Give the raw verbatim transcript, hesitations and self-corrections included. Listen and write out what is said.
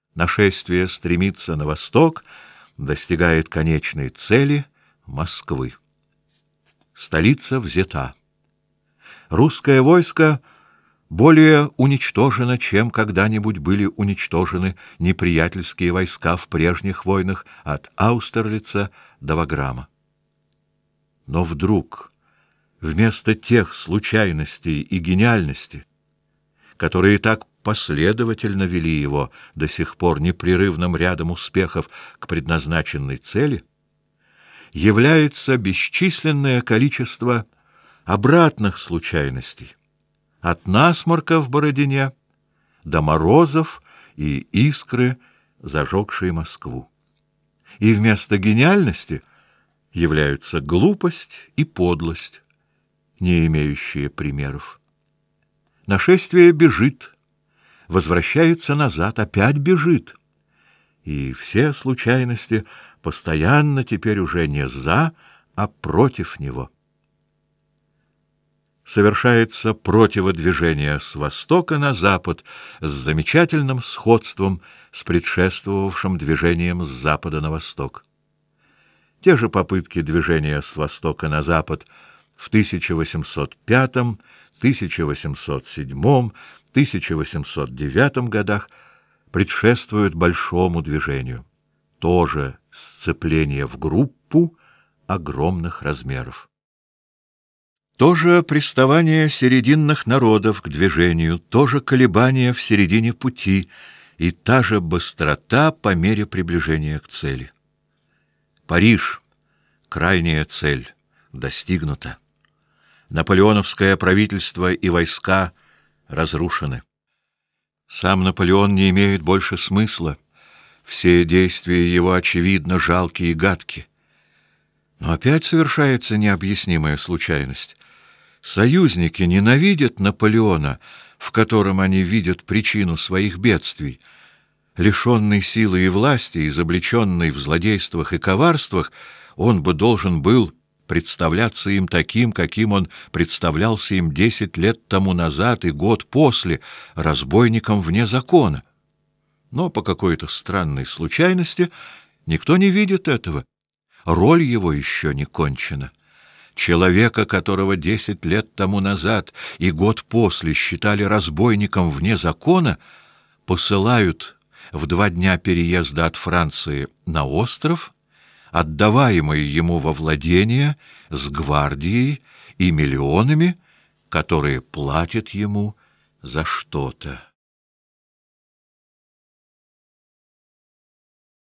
Нашествие стремится на восток, достигает конечной цели — Москвы. Столица взята. Русское войско более уничтожено, чем когда-нибудь были уничтожены неприятельские войска в прежних войнах от Аустерлица до Ваграма. Но вдруг, вместо тех случайностей и гениальности, которые так последовательно вели его до сих пор непрерывным рядом успехов к предназначенной цели, является бесчисленное количество обратных случайностей, от насморка в Бородине до морозов и искры, зажегшей Москву. И вместо гениальности являются глупость и подлость, не имеющие примеров. Нашествие бежит, возвращается назад, опять бежит, и все случайности постоянно теперь уже не за, а против него. Совершается противодвижение с востока на запад с замечательным сходством с предшествовавшим движением с запада на восток. Те же попытки движения с востока на запад в тысяча восемьсот пятом, тысяча восемьсот седьмом, тысяча восемьсот девятом годах предшествуют большому движению, тоже сцепление в группу огромных размеров. Тоже приставание серединных народов к движению, тоже колебания в середине пути и та же быстрота по мере приближения к цели. Париж, крайняя цель, достигнута. Наполеоновское правительство и войска разрушены. Сам Наполеон не имеет больше смысла. Все действия его, очевидно, жалкие и гадки. Но опять совершается необъяснимая случайность. Союзники ненавидят Наполеона, в котором они видят причину своих бедствий. Лишенный силы и власти, изобличенный в злодействах и коварствах, он бы должен был представляться им таким, каким он представлялся им десять лет тому назад и год после, разбойником вне закона. Но по какой-то странной случайности никто не видит этого. Роль его еще не кончена. Человека, которого десять лет тому назад и год после считали разбойником вне закона, посылают в два дня переезда от Франции на остров, отдаваемый ему во владение с гвардией и миллионами, которые платят ему за что-то.